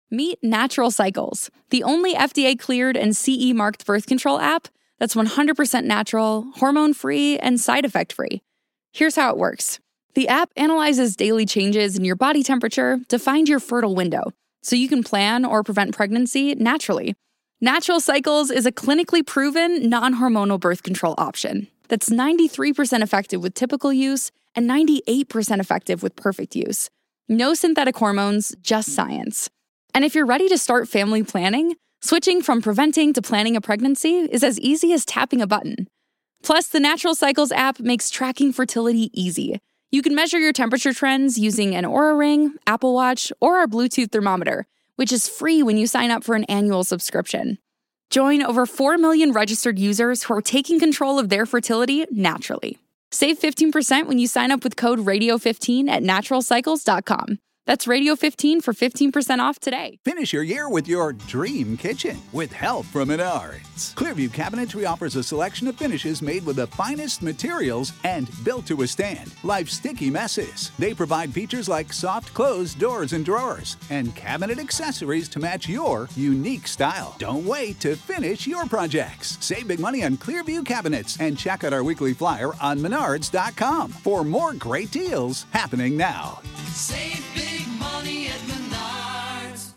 Meet Natural Cycles, the only FDA-cleared and CE-marked birth control app that's 100% natural, hormone-free, and side effect-free. Here's how it works. The app analyzes daily changes in your body temperature to find your fertile window, so you can plan or prevent pregnancy naturally. Natural Cycles is a clinically proven, non-hormonal birth control option that's 93% effective with typical use and 98% effective with perfect use. No synthetic hormones, just science. And if you're ready to start family planning, switching from preventing to planning a pregnancy is as easy as tapping a button. Plus, the Natural Cycles app makes tracking fertility easy. You can measure your temperature trends using an Oura Ring, Apple Watch, or our Bluetooth thermometer, which is free when you sign up for an annual subscription. Join over 4 million registered users who are taking control of their fertility naturally. Save 15% when you sign up with code RADIO15 at naturalcycles.com. That's Radio15 for 15% off today. Finish your year with your dream kitchen with help from Menards. Clearview Cabinetry offers a selection of finishes made with the finest materials and built to withstand life's sticky messes. They provide features like soft close doors and drawers and cabinet accessories to match your unique style. Don't wait to finish your projects. Save big money on Clearview Cabinets and check out our weekly flyer on Menards.com for more great deals happening now. Save big money at Menards.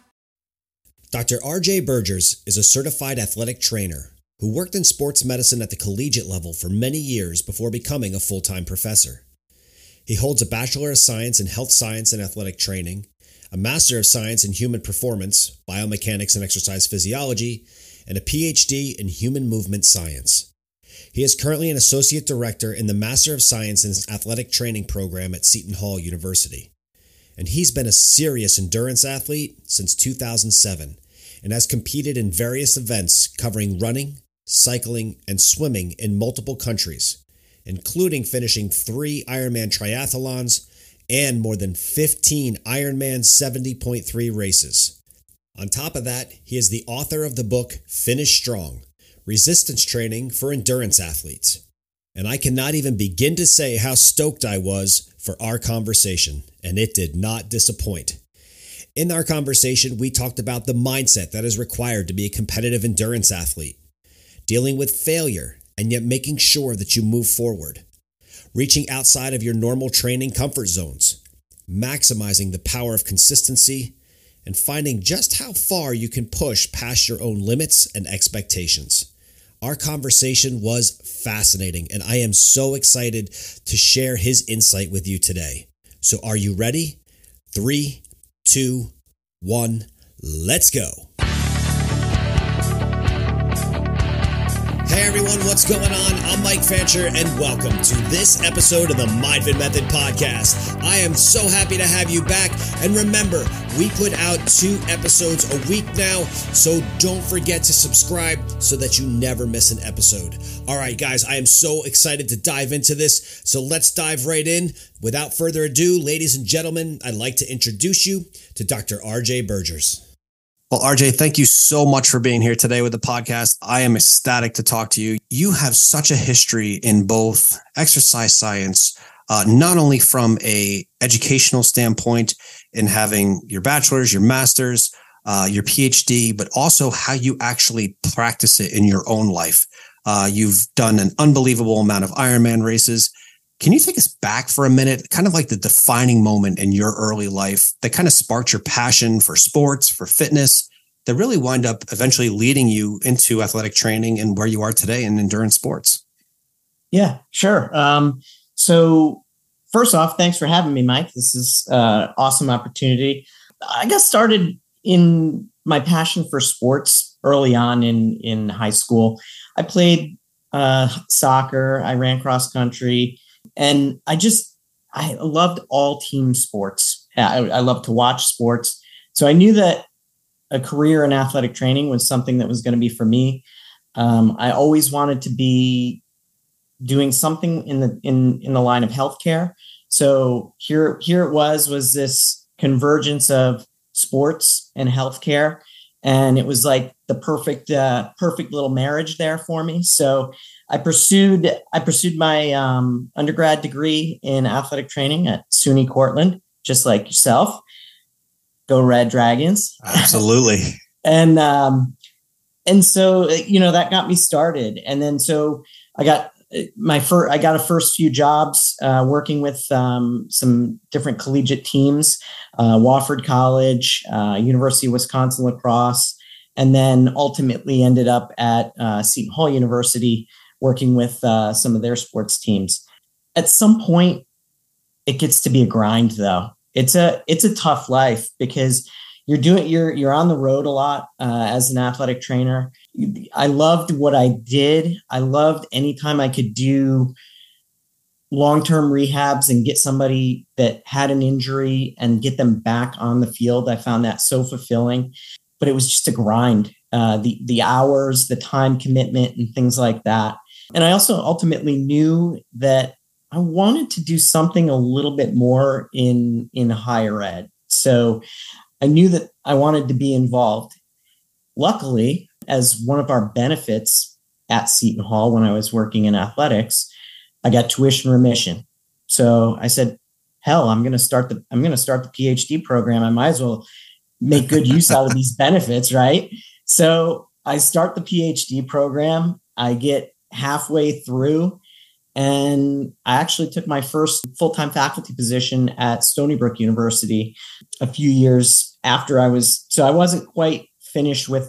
Dr. R.J. Burgers is a certified athletic trainer who worked in sports medicine at the collegiate level for many years before becoming a full-time professor. He holds a Bachelor of Science in Health Science and Athletic Training, a Master of Science in Human Performance, Biomechanics and Exercise Physiology, and a Ph.D. in Human Movement Science. He is currently an Associate Director in the Master of Science in Athletic Training program at Seton Hall University. And he's been a serious endurance athlete since 2007 and has competed in various events covering running, cycling, and swimming in multiple countries, including finishing 3 Ironman triathlons and more than 15 Ironman 70.3 races. On top of that, he is the author of the book Finish Strong, Resistance Training for Endurance Athletes. And I cannot even begin to say how stoked I was for our conversation, and it did not disappoint. In our conversation, we talked about the mindset that is required to be a competitive endurance athlete, dealing with failure, and yet making sure that you move forward, reaching outside of your normal training comfort zones, maximizing the power of consistency, and finding just how far you can push past your own limits and expectations. Our conversation was fascinating, and I am so excited to share his insight with you today. So are you ready? 3, 2, 1, let's go. Hey everyone, what's going on? I'm Mike Fancher, and welcome to this episode of the Mindfit Method Podcast. I am so happy to have you back, and remember, we put out 2 episodes a week now, so don't forget to subscribe so that you never miss an episode. All right, guys, I am so excited to dive into this, so let's dive right in. Without further ado, ladies and gentlemen, I'd like to introduce you to Dr. R.J. Burgers. Well, RJ, thank you so much for being here today with the podcast. I am ecstatic to talk to you. You have such a history in both exercise science, not only from a educational standpoint in having your bachelor's, your master's, your PhD, but also how you actually practice it in your own life. You've done an unbelievable amount of Ironman races. Can you take us back for a minute, kind of like the defining moment in your early life that kind of sparked your passion for sports, for fitness, that really wind up eventually leading you into athletic training and where you are today in endurance sports? Yeah, sure. So first off, thanks for having me, Mike. This is an awesome opportunity. I got started in my passion for sports early on in high school. I played soccer. I ran cross country. And I loved all team sports. I love to watch sports. So I knew that a career in athletic training was something that was going to be for me. I always wanted to be doing something in the line of healthcare. So here it was this convergence of sports and healthcare. And it was like the perfect little marriage there for me. So I pursued my undergrad degree in athletic training at SUNY Cortland, just like yourself. Go Red Dragons. Absolutely. And so, that got me started. And then, so I got a first few jobs working with some different collegiate teams, Wofford College, University of Wisconsin Lacrosse, and then ultimately ended up at Seton Hall University working with some of their sports teams. At some point, it gets to be a grind, though. It's a tough life because you're on the road a lot as an athletic trainer. I loved what I did. I loved anytime I could do long-term rehabs and get somebody that had an injury and get them back on the field. I found that so fulfilling, but it was just a grind. The hours, the time commitment, and things like that. And I also ultimately knew that I wanted to do something a little bit more in higher ed. So I knew that I wanted to be involved. Luckily, as one of our benefits at Seton Hall when I was working in athletics, I got tuition remission. So I said, hell, I'm going to start the PhD program. I might as well make good use out of these benefits, right? So I start the PhD program. I get halfway through, and I actually took my first full-time faculty position at Stony Brook University a few years after I wasn't quite finished with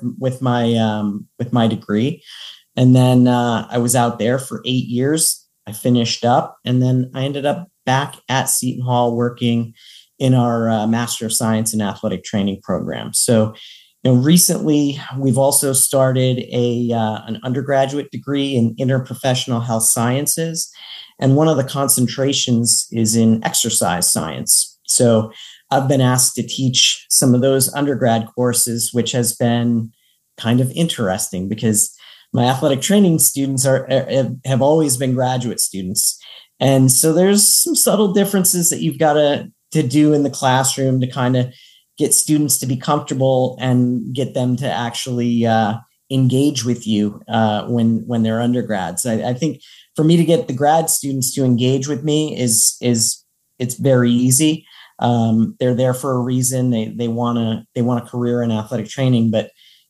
my degree. And then I was out there for 8 years. I finished up, and then I ended up back at Seton Hall working in our Master of Science in Athletic Training program. So, recently we've also started an undergraduate degree in interprofessional health sciences, and one of the concentrations is in exercise science. So I've been asked to teach some of those undergrad courses, which has been kind of interesting because my athletic training students have always been graduate students. And so there's some subtle differences that you've got to do in the classroom to kind of get students to be comfortable and get them to actually engage with you when they're undergrads. I think for me to get the grad students to engage with me it's very easy. They're there for a reason. They want a career in athletic training, but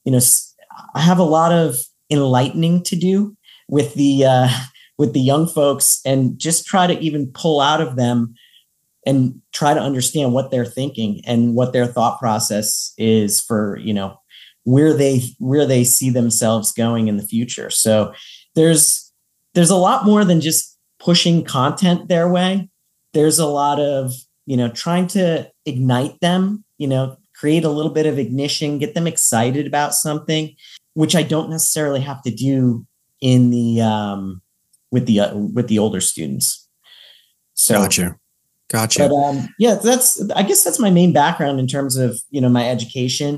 I have a lot of enlightening to do with the young folks, and just try to even pull out of them and try to understand what they're thinking and what their thought process is for, where they see themselves going in the future. So there's a lot more than just pushing content their way. There's a lot of, trying to ignite them, create a little bit of ignition, get them excited about something, which I don't necessarily have to do in the with the older students. So Gotcha. But I guess that's my main background in terms of my education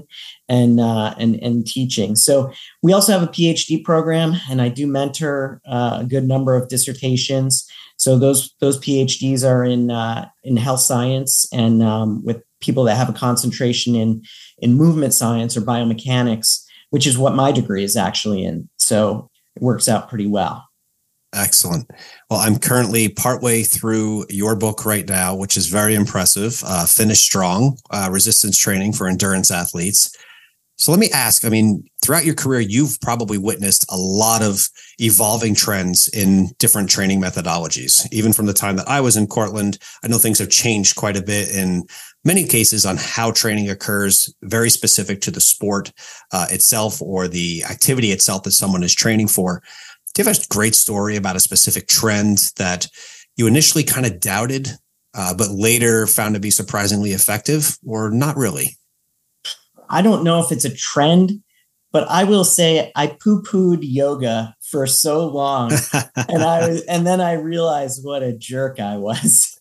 and teaching. So we also have a PhD program, and I do mentor a good number of dissertations. So those PhDs are in health science and with people that have a concentration in movement science or biomechanics, which is what my degree is actually in. So it works out pretty well. Excellent. Well, I'm currently partway through your book right now, which is very impressive. Finish Strong, Resistance Training for Endurance Athletes. So let me ask, throughout your career, you've probably witnessed a lot of evolving trends in different training methodologies. Even from the time that I was in Cortland, I know things have changed quite a bit in many cases on how training occurs, very specific to the sport itself or the activity itself that someone is training for. Do you have a great story about a specific trend that you initially kind of doubted, but later found to be surprisingly effective, or not really? I don't know if it's a trend, but I will say I poo-pooed yoga for so long, and then I realized what a jerk I was.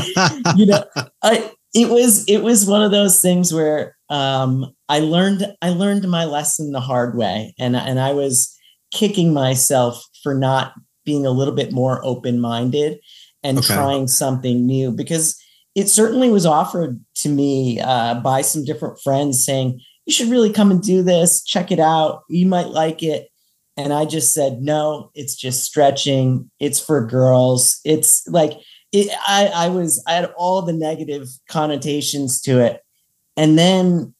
It was one of those things where I learned my lesson the hard way, and I was kicking myself for not being a little bit more open-minded and trying something new, because it certainly was offered to me by some different friends saying, you should really come and do this. Check it out. You might like it. And I just said, no, it's just stretching. It's for girls. It's like, I had all the negative connotations to it. And then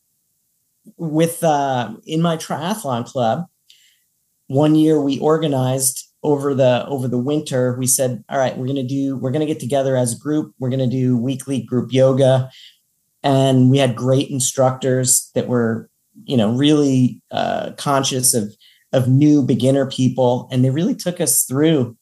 with in my triathlon club, one year we organized over the winter. We said, all right, we're going to get together as a group. We're going to do weekly group yoga. And we had great instructors that were, really conscious of new beginner people. And they really took us through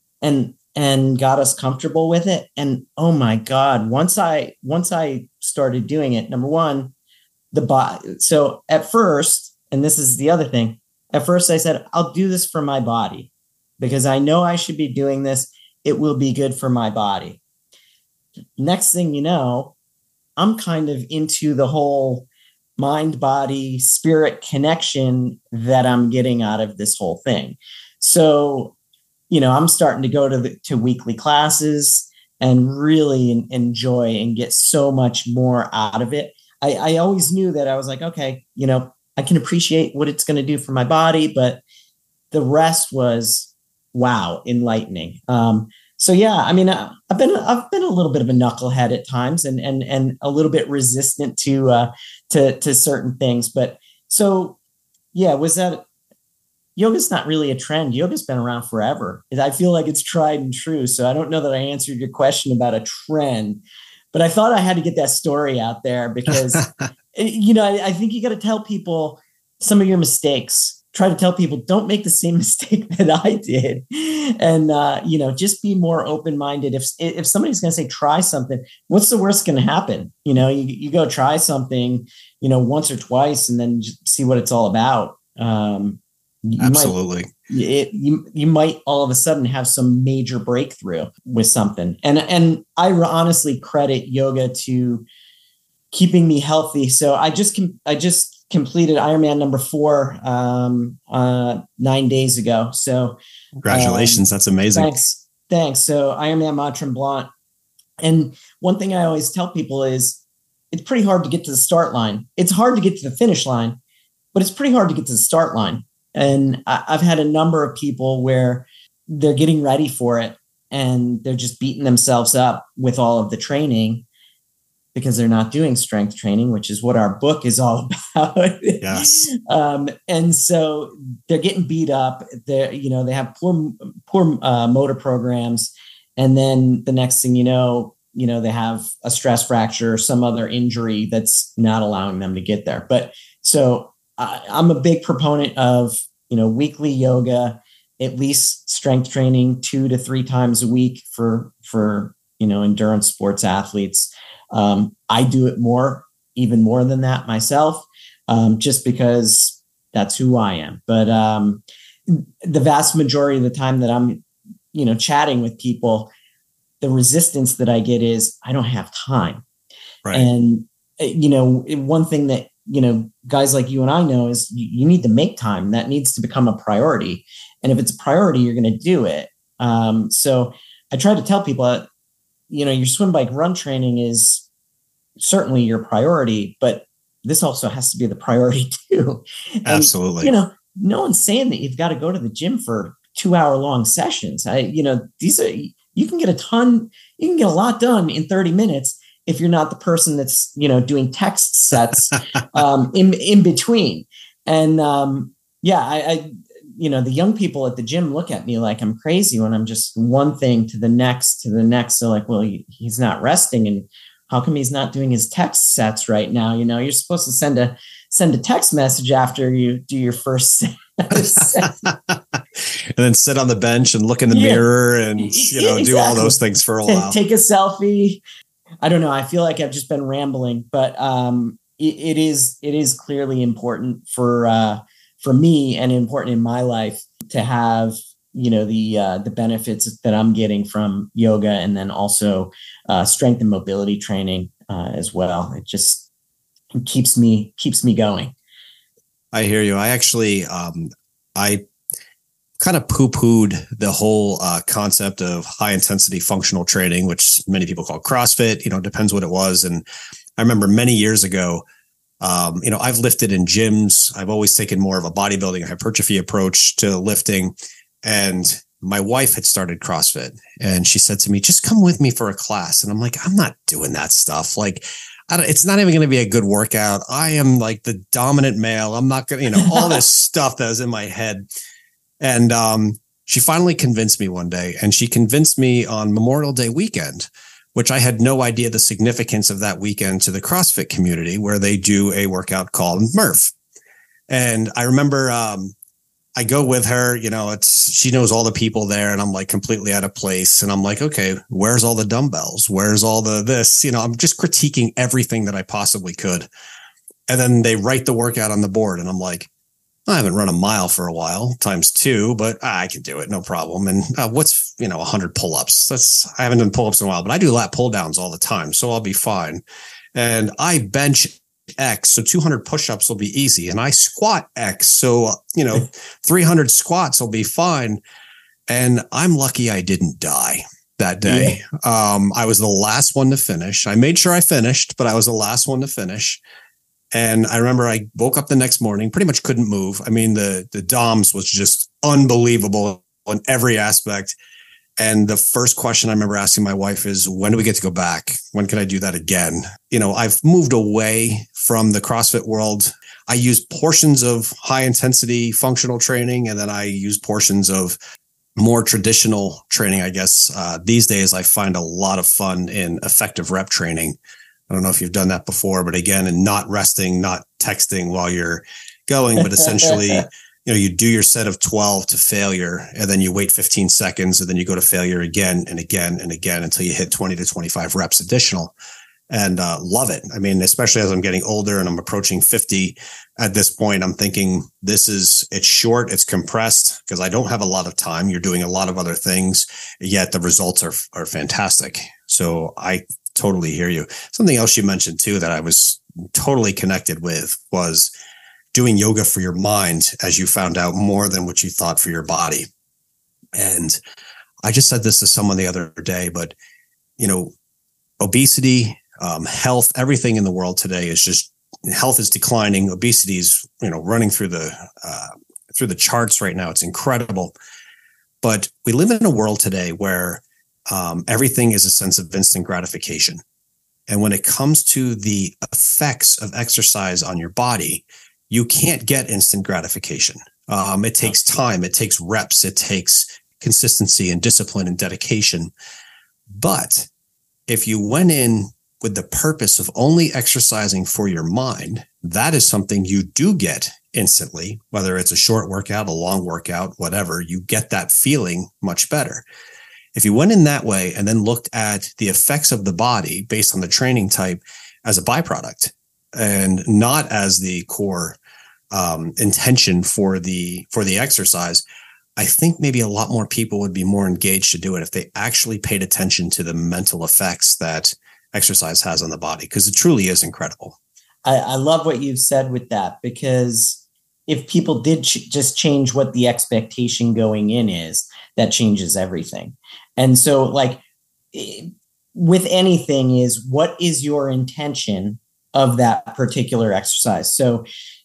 and got us comfortable with it. And oh my God, once I started doing it, number one, the body. So at first, and this is the other thing, at first I said, I'll do this for my body because I know I should be doing this. It will be good for my body. Next thing you know, I'm kind of into the whole mind, body, spirit connection that I'm getting out of this whole thing. So, I'm starting to go to weekly classes and really enjoy and get so much more out of it. I always knew that I was like, okay, I can appreciate what it's going to do for my body, but the rest was, wow, enlightening. So yeah, I mean, I've been a little bit of a knucklehead at times and a little bit resistant to certain things. But so yeah, yoga's not really a trend. Yoga's been around forever. I feel like it's tried and true. So I don't know that I answered your question about a trend, but I thought I had to get that story out there because, I think you got to tell people some of your mistakes. Try to tell people don't make the same mistake that I did. And, just be more open-minded. If somebody's going to say, try something, what's the worst going to happen? You go try something, once or twice and then just see what it's all about. Absolutely. You might all of a sudden have some major breakthrough with something. And I honestly credit yoga to keeping me healthy. So I just completed Ironman number 4 9 days ago. So congratulations. That's amazing. Thanks. So Ironman Mont Tremblant. And one thing I always tell people is it's pretty hard to get to the start line. It's hard to get to the finish line, but it's pretty hard to get to the start line. And I've had a number of people where they're getting ready for it and they're just beating themselves up with all of the training because they're not doing strength training, which is what our book is all about. Yes. And so they're getting beat up. They have poor motor programs. And then the next thing they have a stress fracture or some other injury that's not allowing them to get there. But so I'm a big proponent of, weekly yoga, at least strength training 2 to 3 times a week for endurance sports athletes. I do it even more than that myself, just because that's who I am. But the vast majority of the time that I'm, chatting with people, the resistance that I get is I don't have time. Right. And, one thing that, guys like you and I know is you need to make time. That needs to become a priority. And if it's a priority, you're going to do it. So I try to tell people, your swim, bike, run training is certainly your priority, but this also has to be the priority too. And, absolutely. No one's saying that you've got to go to the gym for 2-hour-long sessions. These are, you can get a lot done in 30 minutes. If you're not the person that's, doing text sets in between. And I the young people at the gym look at me like I'm crazy when I'm just one thing to the next. They're like, well, he's not resting. And how come he's not doing his text sets right now? You're supposed to send a text message after you do your first set. And then sit on the bench and look in the mirror and, exactly. Do all those things for a while. Take a selfie. I don't know. I feel like I've just been rambling, but it is clearly important for me and important in my life to have, the benefits that I'm getting from yoga and then also strength and mobility training as well. It just keeps me going. I hear you. I actually, I kind of poo-pooed the whole concept of high intensity functional training, which many people call CrossFit, depends what it was. And I remember many years ago, I've lifted in gyms. I've always taken more of a bodybuilding hypertrophy approach to lifting. And my wife had started CrossFit and she said to me, just come with me for a class. And I'm like, I'm not doing that stuff. Like, it's not even going to be a good workout. I am like the dominant male. I'm not going to, all this stuff that was in my head. And she finally convinced me one day, and she convinced me on Memorial Day weekend, which I had no idea the significance of that weekend to the CrossFit community, where they do a workout called Murph. And I remember I go with her, she knows all the people there, and I'm like completely out of place. And I'm like, okay, where's all the dumbbells? Where's all the this? I'm just critiquing everything that I possibly could. And then they write the workout on the board, and I'm like, I haven't run a mile for a while, times 2, but I can do it. No problem. And what's, 100 pull-ups? I haven't done pull-ups in a while, but I do lat pull-downs all the time. So I'll be fine. And I bench X. So 200 push-ups will be easy. And I squat X. So, 300 squats will be fine. And I'm lucky I didn't die that day. Yeah. I was the last one to finish. I made sure I finished, but I was the last one to finish. And I remember I woke up the next morning, pretty much couldn't move. I mean, the DOMS was just unbelievable in every aspect. And the first question I remember asking my wife is, when do we get to go back? When can I do that again? I've moved away from the CrossFit world. I use portions of high intensity functional training, and then I use portions of more traditional training, I guess. These days, I find a lot of fun in effective rep training. I don't know if you've done that before, but again, and not resting, not texting while you're going, but essentially, you do your set of 12 to failure, and then you wait 15 seconds, and then you go to failure again and again and again until you hit 20 to 25 reps additional, and love it. I mean, especially as I'm getting older and I'm approaching 50 at this point, I'm thinking it's short, it's compressed, because I don't have a lot of time. You're doing a lot of other things, yet the results are fantastic. So I totally hear you. Something else you mentioned too that I was totally connected with was doing yoga for your mind, as you found out more than what you thought for your body. And I just said this to someone the other day, but obesity, health, everything in the world today is just, health is declining. Obesity is, running through the charts right now. It's incredible. But we live in a world today where everything is a sense of instant gratification. And when it comes to the effects of exercise on your body, you can't get instant gratification. It takes time, it takes reps, it takes consistency and discipline and dedication. But if you went in with the purpose of only exercising for your mind, that is something you do get instantly, whether it's a short workout, a long workout, whatever, you get that feeling much better. If you went in that way and then looked at the effects of the body based on the training type as a byproduct and not as the core intention for the exercise, I think maybe a lot more people would be more engaged to do it if they actually paid attention to the mental effects that exercise has on the body, because it truly is incredible. I love what you've said with that, because if people did just change what the expectation going in is, that changes everything. And so with anything is, what is your intention of that particular exercise? So,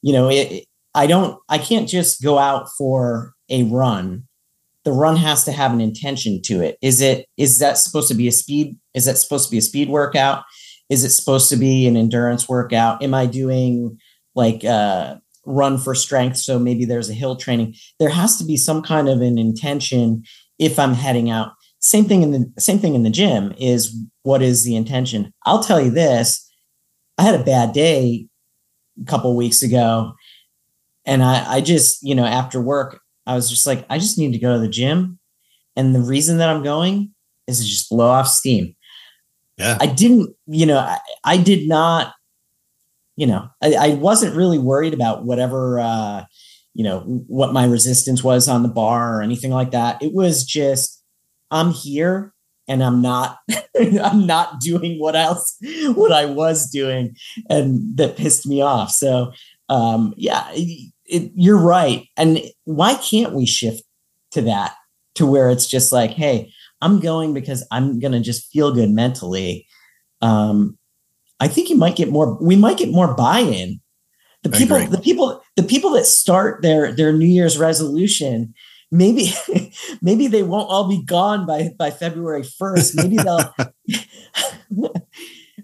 I can't just go out for a run. The run has to have an intention to it. Is that supposed to be a speed? Is that supposed to be a speed workout? Is it supposed to be an endurance workout? Am I doing run for strength? So maybe there's a hill training. There has to be some kind of an intention if I'm heading out. Same thing in the gym is, what is the intention? I'll tell you this. I had a bad day a couple of weeks ago, and I just, after work, I was just like, I just need to go to the gym. And the reason that I'm going is to just blow off steam. Yeah. I didn't, I did not, I wasn't really worried about whatever, what my resistance was on the bar or anything like that. It was just, I'm here and I'm not, I'm not doing what I was doing. And that pissed me off. So, you're right. And why can't we shift to that, to where it's just like, hey, I'm going because I'm going to just feel good mentally. I think we might get more buy-in. The people that start their New Year's resolution, maybe they won't all be gone by February 1st. Maybe they'll,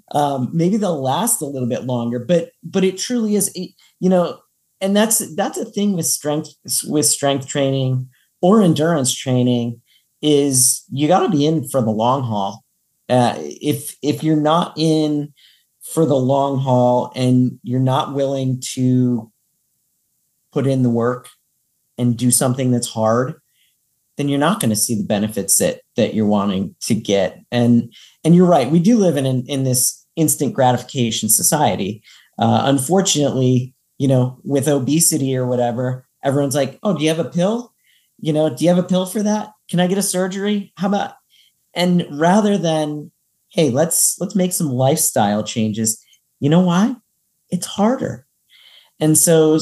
Maybe they'll last a little bit longer, but it truly is, and that's a thing with strength training or endurance training, is you got to be in for the long haul. If you're not in for the long haul and you're not willing to put in the work and do something that's hard, then you're not going to see the benefits that you're wanting to get. And you're right. We do live in this instant gratification society. Unfortunately, with obesity or whatever, everyone's like, oh, do you have a pill? Do you have a pill for that? Can I get a surgery? How about, and rather than, hey, let's make some lifestyle changes. You know why? It's harder. And so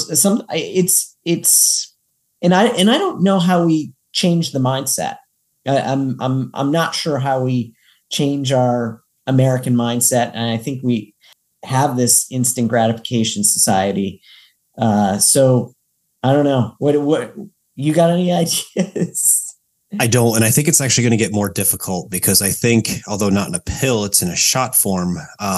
and I don't know how we change the mindset. I'm not sure how we change our American mindset. And I think we have this instant gratification society. So I don't know. What you got any ideas? I don't. And I think it's actually going to get more difficult because I think, although not in a pill, it's in a shot form.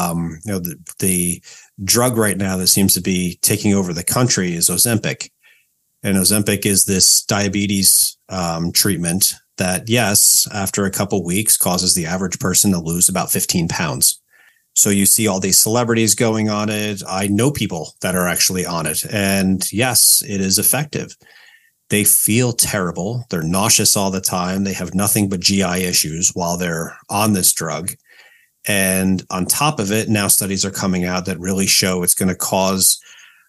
The drug right now that seems to be taking over the country is Ozempic. And Ozempic is this diabetes treatment that, yes, after a couple of weeks causes the average person to lose about 15 pounds. So you see all these celebrities going on it. I know people that are actually on it. And yes, it is effective. They feel terrible. They're nauseous all the time. They have nothing but GI issues while they're on this drug. And on top of it, now studies are coming out that really show it's going to cause,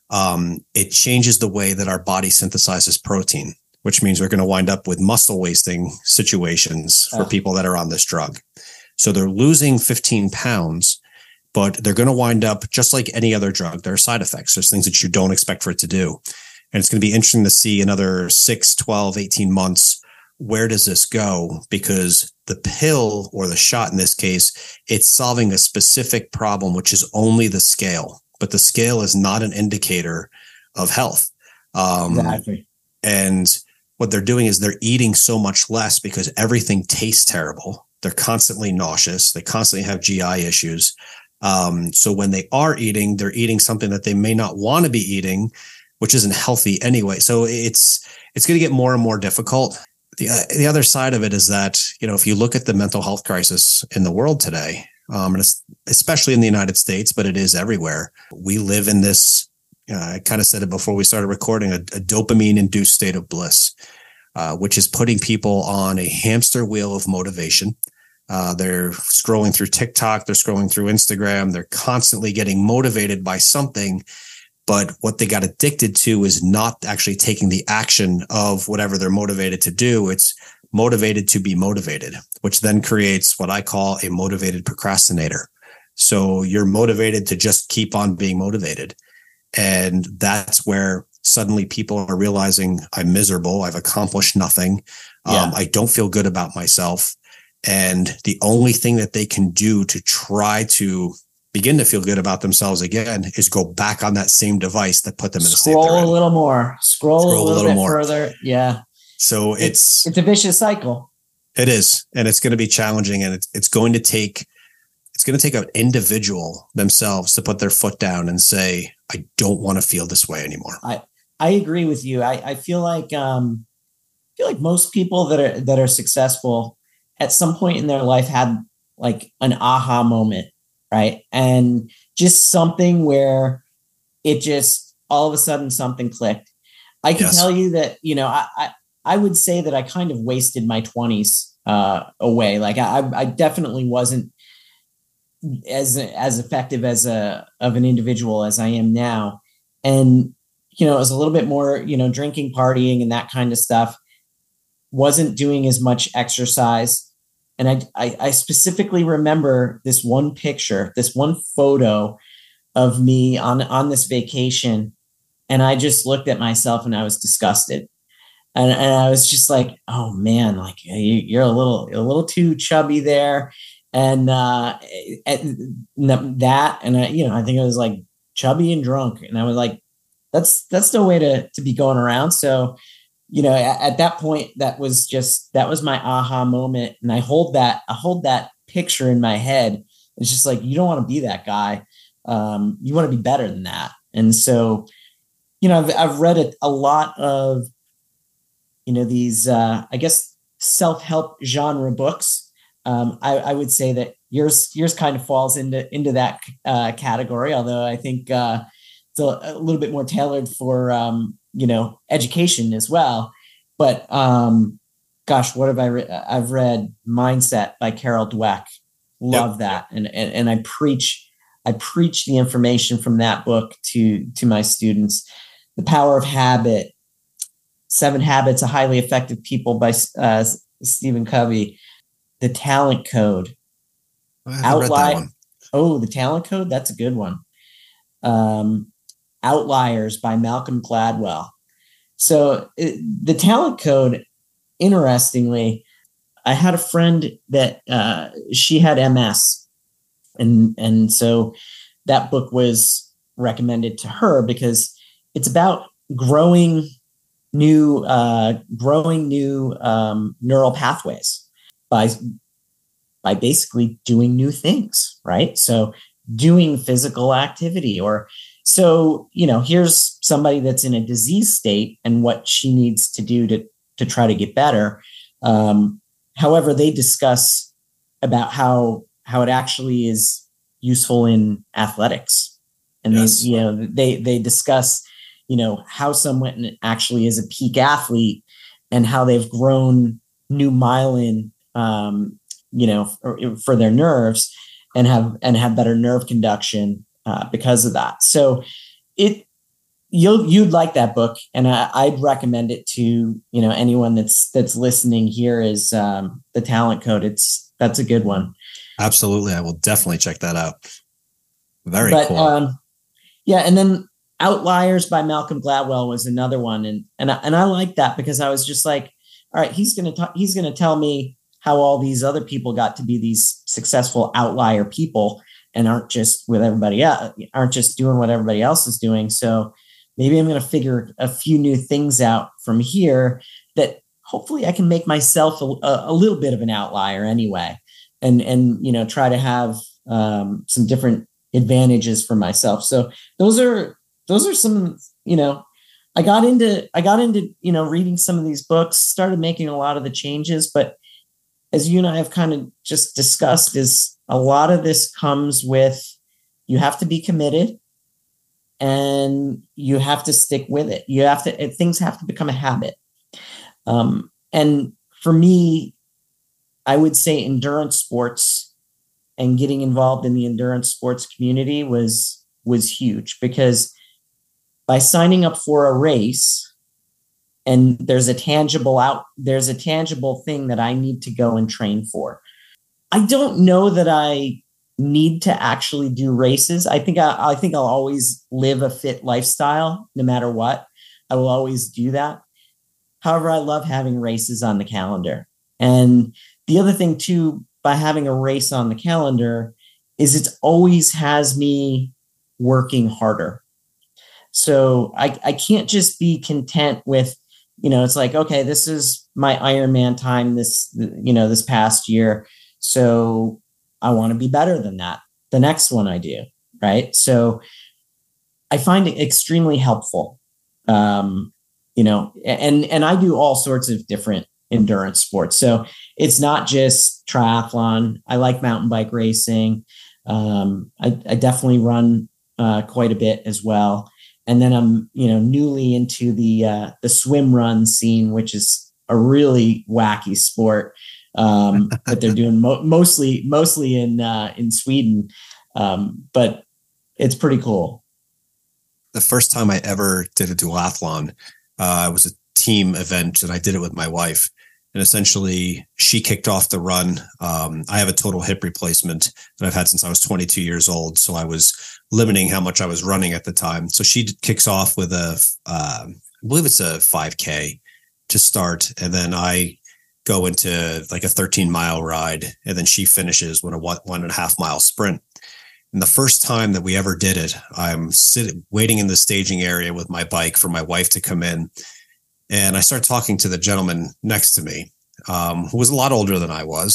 it changes the way that our body synthesizes protein, which means we're going to wind up with muscle wasting situations for people that are on this drug. So they're losing 15 pounds, but they're going to wind up just like any other drug. There are side effects. There's things that you don't expect for it to do. And it's going to be interesting to see another 6, 12, 18 months. Where does this go? Because the pill or the shot in this case, it's solving a specific problem, which is only the scale. But the scale is not an indicator of health. Exactly. And what they're doing is they're eating so much less because everything tastes terrible. They're constantly nauseous. They constantly have GI issues. So when they are eating, they're eating something that they may not want to be eating, which isn't healthy anyway. So it's going to get more and more difficult. The other side of it is that, if you look at the mental health crisis in the world today, and especially in the United States, but it is everywhere, we live in this, I kind of said it before we started recording, a dopamine-induced state of bliss, which is putting people on a hamster wheel of motivation. They're scrolling through TikTok, they're scrolling through Instagram, they're constantly getting motivated by something. But what they got addicted to is not actually taking the action of whatever they're motivated to do. It's motivated to be motivated, which then creates what I call a motivated procrastinator. So you're motivated to just keep on being motivated. And that's where suddenly people are realizing I'm miserable. I've accomplished nothing. I don't feel good about myself. And the only thing that they can do to try to begin to feel good about themselves again is go back on that same device that put them in a state they're in. Scroll a little more. Scroll a little bit more. Further. Yeah. So it's a vicious cycle. It is. And it's going to be challenging. And it's going to take an individual themselves to put their foot down and say, I don't want to feel this way anymore. I agree with you. I feel like most people that are successful at some point in their life had like an aha moment. Right. And just something where it just all of a sudden something clicked. I can tell you that, I would say that I kind of wasted my 20s away. Like I definitely wasn't as effective of an individual as I am now. And, it was a little bit more, drinking, partying and that kind of stuff. Wasn't doing as much exercise. And I specifically remember this one picture, this one photo of me on this vacation. And I just looked at myself and I was disgusted. And I was just like, oh man, like you're a little too chubby there. And that, and I think I was like chubby and drunk. And I was like, that's no way to be going around. So, at that point, that was my aha moment. And I hold that picture in my head It's just like, you don't want to be that guy. You want to be better than that. And so, I've read a lot of, these, I guess, self-help genre books. I would say that yours kind of falls into that category, although I think it's a little bit more tailored for, education as well. But gosh, what have I read? I've read Mindset by Carol Dweck. Love that. And I preach the information from that book to my students. The Power of Habit, 7 Habits of Highly Effective People by Stephen Covey. The Talent Code. I haven't read that one. Oh, The Talent Code. That's a good one. Outliers by Malcolm Gladwell. So the Talent Code, interestingly, I had a friend that she had MS. And so that book was recommended to her because it's about growing new neural pathways by basically doing new things, right? So doing physical activity, or so, here's somebody that's in a disease state and what she needs to do to try to get better. However, they discuss about how it actually is useful in athletics. And yes. they discuss, how someone actually is a peak athlete and how they've grown new myelin, for their nerves and have better nerve conduction because of that. So you'd like that book, and I'd recommend it to anyone that's listening here. Is The Talent Code. That's a good one. Absolutely, I will definitely check that out. Very cool. And then Outliers by Malcolm Gladwell was another one, and I like that because I was just like, all right, he's gonna tell me how all these other people got to be these successful outlier people and aren't just with everybody else, aren't just doing what everybody else is doing. So maybe I'm going to figure a few new things out from here that hopefully I can make myself a little bit of an outlier anyway, and try to have some different advantages for myself. So those are some, I got into reading some of these books, started making a lot of the changes, but as you and I have kind of just discussed, is a lot of this comes with, you have to be committed and you have to stick with it. Things have to become a habit. And for me, I would say endurance sports and getting involved in the endurance sports community was huge, because by signing up for a race, and there's a tangible thing that I need to go and train for. I don't know that I need to actually do races. I think I'll always live a fit lifestyle no matter what. I will always do that. However, I love having races on the calendar. And the other thing too, by having a race on the calendar, is it always has me working harder. So I can't just be content with, it's like, okay, this is my Ironman time this past year. So I want to be better than that the next one I do. Right. So I find it extremely helpful. And I do all sorts of different endurance sports. So it's not just triathlon. I like mountain bike racing. I definitely run quite a bit as well. And then I'm, newly into the swim run scene, which is a really wacky sport that they're doing mostly in Sweden. But it's pretty cool. The first time I ever did a duathlon, it was a team event, and I did it with my wife. And essentially, she kicked off the run. I have a total hip replacement that I've had since I was 22 years old. So I was limiting how much I was running at the time. So she kicks off with I believe it's a 5K to start. And then I go into like a 13-mile ride. And then she finishes with a 1.5 mile sprint. And the first time that we ever did it, I'm waiting in the staging area with my bike for my wife to come in. And I start talking to the gentleman next to me, who was a lot older than I was.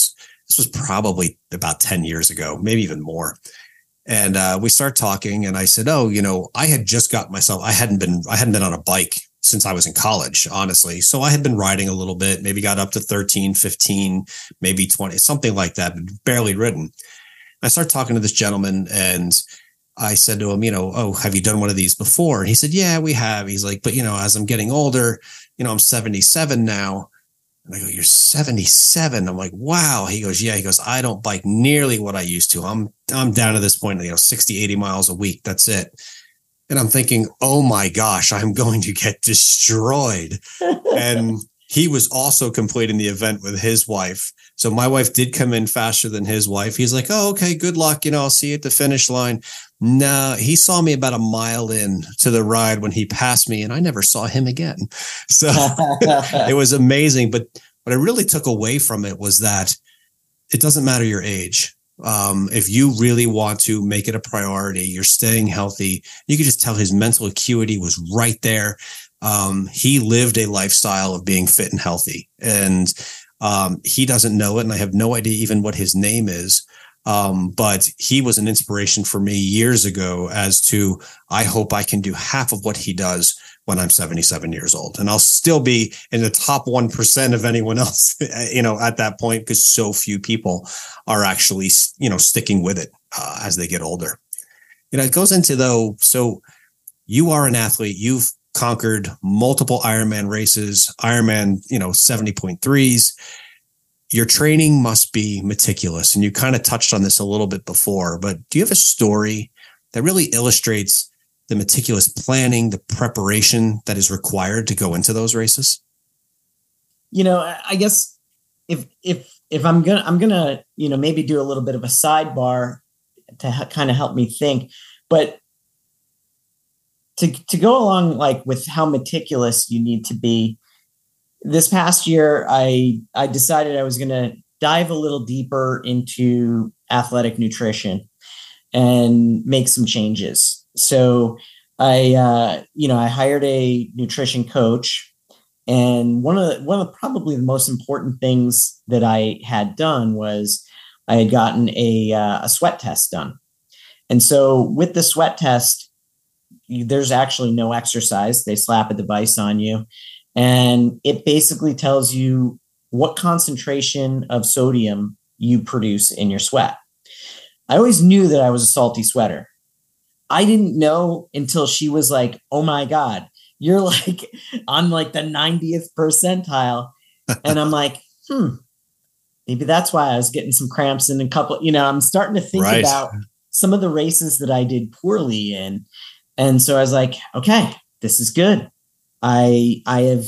This was probably about 10 years ago, maybe even more. And we start talking, and I said, "Oh, I had just got myself. I hadn't been on a bike since I was in college, honestly. So I had been riding a little bit, maybe got up to 13, 15, maybe 20, something like that, but barely ridden." I started talking to this gentleman, and I said to him, "Oh, have you done one of these before?" And he said, "Yeah, we have." He's like, "But as I'm getting older, I'm 77 now." And I go, "You're 77?" I'm like, "Wow." He goes, "Yeah." He goes, "I don't bike nearly what I used to. I'm down to this point, 60, 80 miles a week. That's it." And I'm thinking, oh my gosh, I'm going to get destroyed. And he was also completing the event with his wife. So my wife did come in faster than his wife. He's like, "Oh, okay, good luck. I'll see you at the finish line." No, he saw me about a mile in to the ride when he passed me, and I never saw him again. So it was amazing. But what I really took away from it was that it doesn't matter your age. If you really want to make it a priority, you're staying healthy. You could just tell his mental acuity was right there. He lived a lifestyle of being fit and healthy, and he doesn't know it. And I have no idea even what his name is. But he was an inspiration for me years ago as to, I hope I can do half of what he does when I'm 77 years old. And I'll still be in the top 1% of anyone else, at that point, because so few people are actually, sticking with it as they get older. It goes into though. So you are an athlete. You've conquered multiple Ironman races, Ironman, 70.3s. Your training must be meticulous. And you kind of touched on this a little bit before, but do you have a story that really illustrates the meticulous planning, the preparation that is required to go into those races? I guess if I'm gonna, maybe do a little bit of a sidebar to kind of help me think, but to go along with how meticulous you need to be. This past year, I decided I was going to dive a little deeper into athletic nutrition and make some changes. So I hired a nutrition coach, and one of probably the most important things that I had done was I had gotten a sweat test done. And so with the sweat test, there's actually no exercise. They slap a device on you, and it basically tells you what concentration of sodium you produce in your sweat. I always knew that I was a salty sweater. I didn't know until she was like, "Oh my God, you're on the 90th percentile." And I'm like, maybe that's why I was getting some cramps in a couple, I'm starting to think about some of the races that I did poorly in. And so I was like, okay, this is good. I have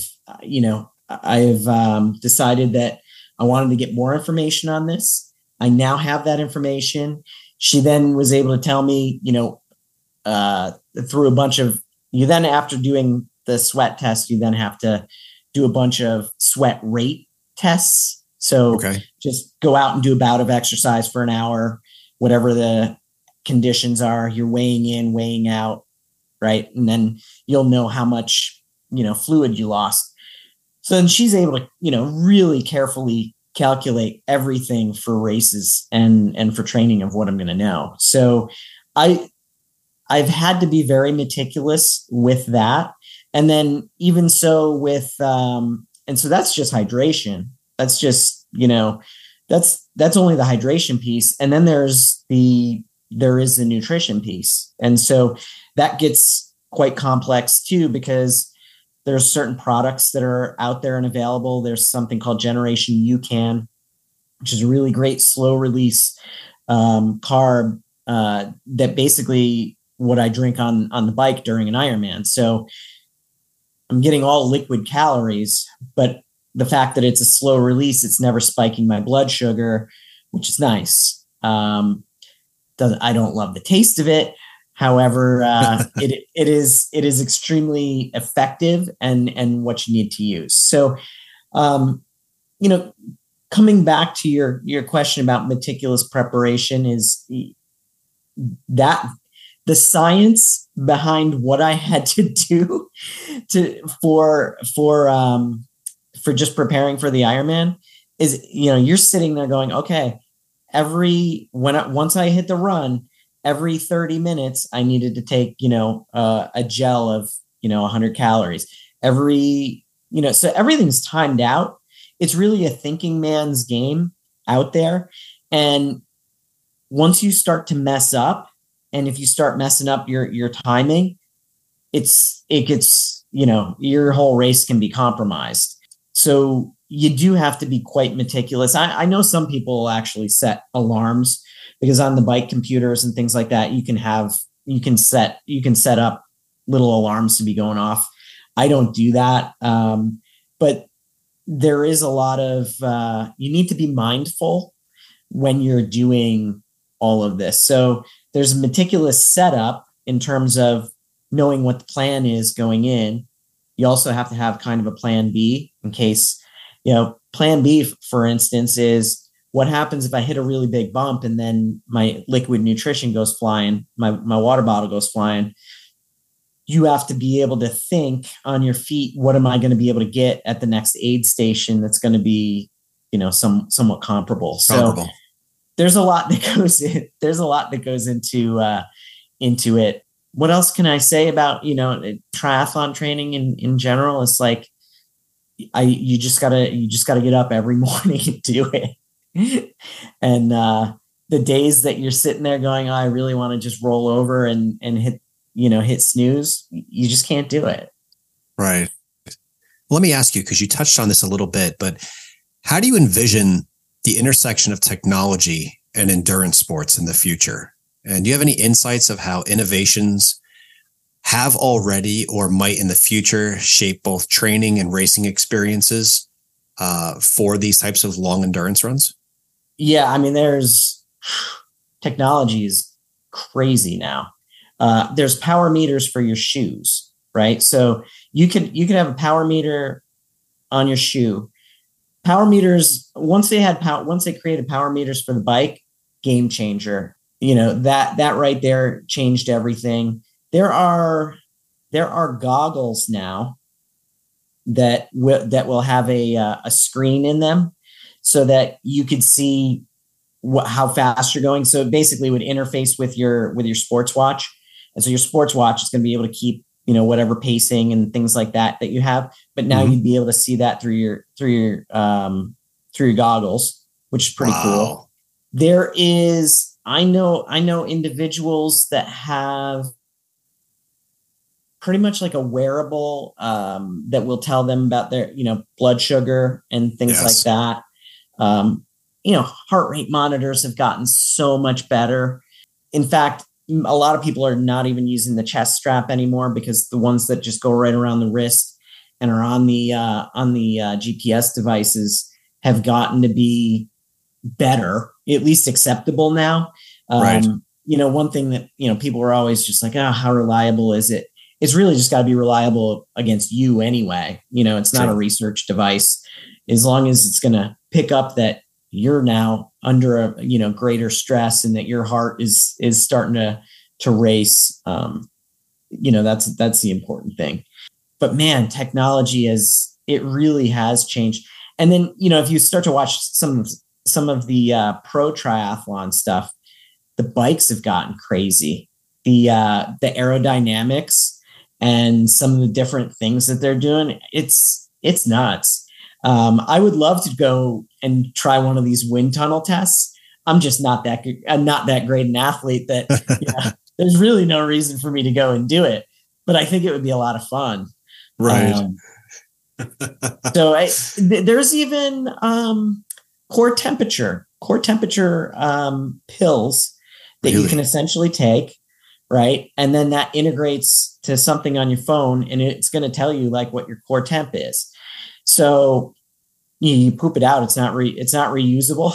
decided that I wanted to get more information on this. I now have that information. She then was able to tell me, through a bunch of, after doing the sweat test, you then have to do a bunch of sweat rate tests. So just go out and do a bout of exercise for an hour, whatever the conditions are, you're weighing in, weighing out, right? And then you'll know how much, fluid you lost. So then she's able to, really carefully calculate everything for races and for training of what I'm going to know. So I've had to be very meticulous with that. And then even so with, and so that's just hydration. That's just, that's only the hydration piece. And then there is the nutrition piece. And so that gets quite complex too, because there's certain products that are out there and available. There's something called Generation UCAN, which is a really great slow release carb that basically what I drink on the bike during an Ironman. So I'm getting all liquid calories, but the fact that it's a slow release, it's never spiking my blood sugar, which is nice. I don't love the taste of it. However, it is extremely effective and what you need to use. So, coming back to your question about meticulous preparation is that the science behind what I had to do for just preparing for the Ironman is, you're sitting there going, okay, once I hit the run, every 30 minutes, I needed to take, a gel of, 100 calories so everything's timed out. It's really a thinking man's game out there. And once you start to mess up, and if you start messing up your timing, it gets, your whole race can be compromised. So you do have to be quite meticulous. I know some people will actually set alarms, because on the bike computers and things like that, you can set up little alarms to be going off. I don't do that. But there is a lot of, you need to be mindful when you're doing all of this. So there's a meticulous setup in terms of knowing what the plan is going in. You also have to have kind of a plan B in case, plan B, for instance, is what happens if I hit a really big bump and then my liquid nutrition goes flying, my water bottle goes flying. You have to be able to think on your feet, what am I going to be able to get at the next aid station that's going to be, somewhat comparable. So there's a lot that goes in. There's a lot that goes into it. What else can I say about, triathlon training in general? It's like, you just gotta get up every morning and do it. And the days that you're sitting there going, I really want to just roll over and hit snooze, you just can't do it. Right. Let me ask you, because you touched on this a little bit, but how do you envision the intersection of technology and endurance sports in the future? And do you have any insights of how innovations have already or might in the future shape both training and racing experiences for these types of long endurance runs? Yeah, I mean, technology is crazy now. There's power meters for your shoes, right? So you could have a power meter on your shoe. Power meters, once they created power meters for the bike, game changer. That right there changed everything. There are goggles now that will have a screen in them, so that you could see how fast you're going. So it basically would interface with your sports watch, and so your sports watch is going to be able to keep whatever pacing and things like that you have. But now you'd be able to see that through your goggles, which is pretty cool. There is. I know individuals that have pretty much like a wearable that will tell them about their, blood sugar and things like that. Heart rate monitors have gotten so much better. In fact, a lot of people are not even using the chest strap anymore, because the ones that just go right around the wrist and are on the GPS devices have gotten to be better, at least acceptable now. Right. One thing that, people are always just like, how reliable is it? It's really just got to be reliable against you anyway. It's not a research device. As long as it's going to pick up that you're now under a, greater stress, and that your heart is starting to race. That's the important thing. But man, technology it really has changed. And then, if you start to watch some of the pro triathlon stuff, the bikes have gotten crazy. The aerodynamics and some of the different things that they're doing, it's nuts. I would love to go and try one of these wind tunnel tests. I'm just not that good. I'm not that great an athlete that there's really no reason for me to go and do it. But I think it would be a lot of fun. Right. There's even core temperature pills that you can essentially take, right? And then that integrates to something on your phone, and it's going to tell you like what your core temp is. So you poop it out. It's not reusable,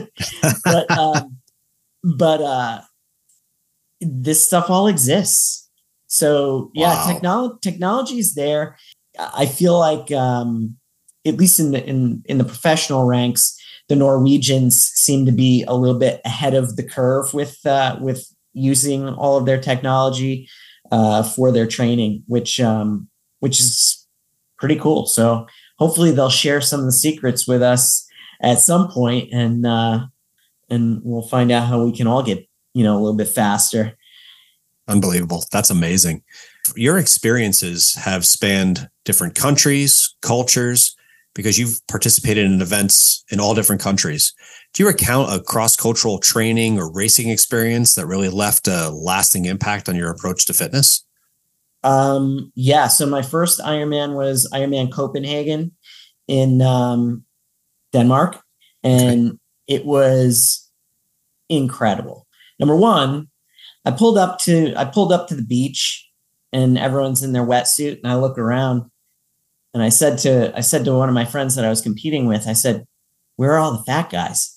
but this stuff all exists. So yeah, technology is there. I feel like, at least in the professional ranks, the Norwegians seem to be a little bit ahead of the curve with using all of their technology for their training, which is pretty cool. So hopefully they'll share some of the secrets with us at some point, and we'll find out how we can all get, a little bit faster. Unbelievable. That's amazing. Your experiences have spanned different countries, cultures, because you've participated in events in all different countries. Do you recount a cross-cultural training or racing experience that really left a lasting impact on your approach to fitness? Yeah. So my first Ironman was Ironman Copenhagen in Denmark, and it was incredible. Number one, I pulled up to the beach, and everyone's in their wetsuit, and I look around, and I said to one of my friends that I was competing with, I said, "Where are all the fat guys?"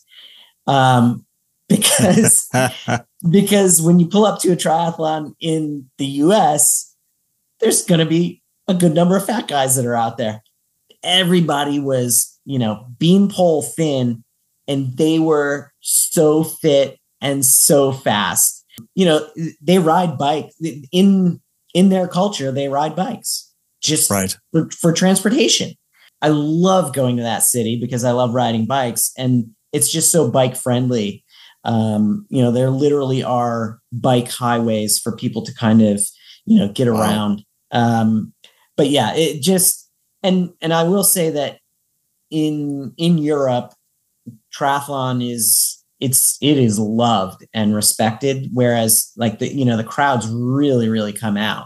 Because when you pull up to a triathlon in the US, there's going to be a good number of fat guys that are out there. Everybody was, beanpole thin, and they were so fit and so fast. They ride bikes in their culture. They ride bikes just right for transportation. I love going to that city because I love riding bikes, and it's just so bike friendly. There literally are bike highways for people to kind of, get around. But yeah, it just, and I will say that in Europe, triathlon it is loved and respected. Whereas like the crowds really, really come out.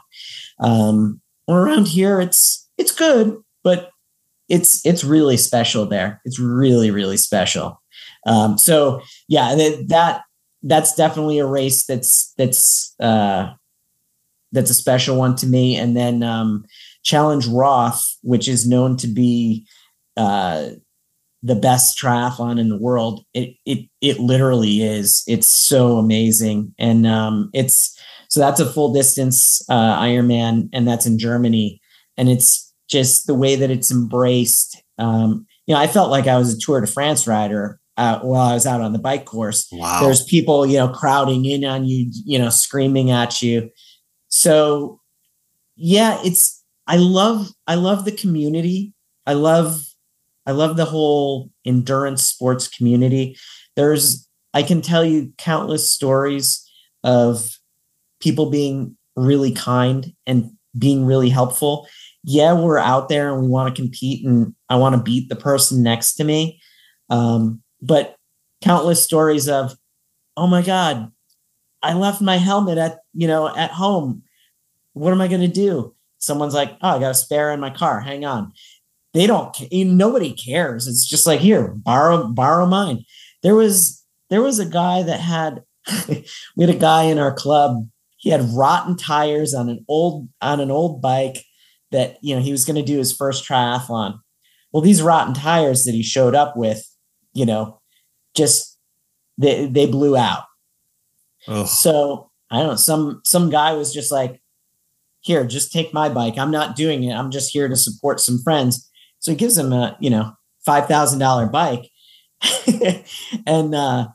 Around here, it's good, but it's really special there. It's really, really special. So yeah, that's definitely a race that's a special one to me. And then Challenge Roth, which is known to be the best triathlon in the world. It literally is. It's so amazing. And so that's a full distance Ironman, and that's in Germany. And it's just the way that it's embraced. I felt like I was a Tour de France rider while I was out on the bike course. Wow. There's people, crowding in on you, screaming at you. So yeah, I love the community. I love the whole endurance sports community. I can tell you countless stories of people being really kind and being really helpful. Yeah, we're out there and we want to compete, and I want to beat the person next to me. But countless stories of, oh my God, I left my helmet at home. What am I going to do? Someone's like, oh, I got a spare in my car. Hang on. Nobody cares. It's just like, here, borrow mine. There was a guy that we had a guy in our club. He had rotten tires on an old bike that, he was going to do his first triathlon. Well, these rotten tires that he showed up with, just they blew out. Ugh. So I don't know, some guy was just like, here, just take my bike. I'm not doing it. I'm just here to support some friends. So he gives him a, $5,000 bike. And,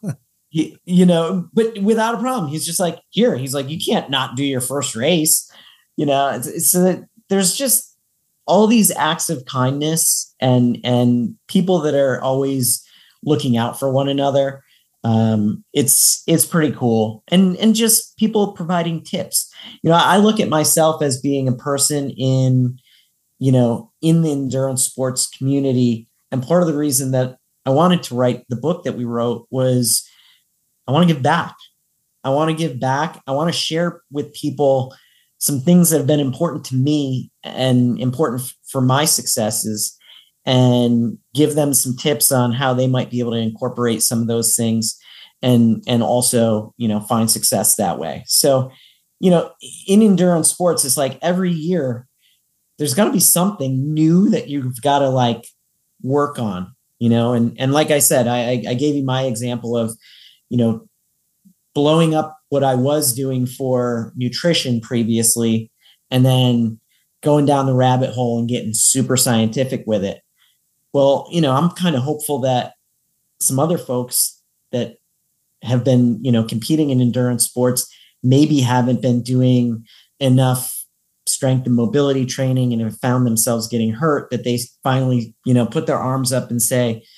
but without a problem, he's just like, here, he's like, you can't not do your first race, so that there's just all these acts of kindness and people that are always looking out for one another. It's pretty cool. And just people providing tips. I look at myself as being a person in the endurance sports community. And part of the reason that I wanted to write the book that we wrote was I want to give back. I want to share with people some things that have been important to me and important for my successes, and give them some tips on how they might be able to incorporate some of those things and also, find success that way. So, in endurance sports, it's like every year there's got to be something new that you've got to work on, and like I said, I gave you my example of, blowing up what I was doing for nutrition previously, and then going down the rabbit hole and getting super scientific with it. Well, I'm kind of hopeful that some other folks that have been, competing in endurance sports maybe haven't been doing enough strength and mobility training and have found themselves getting hurt, that they finally, put their arms up and say,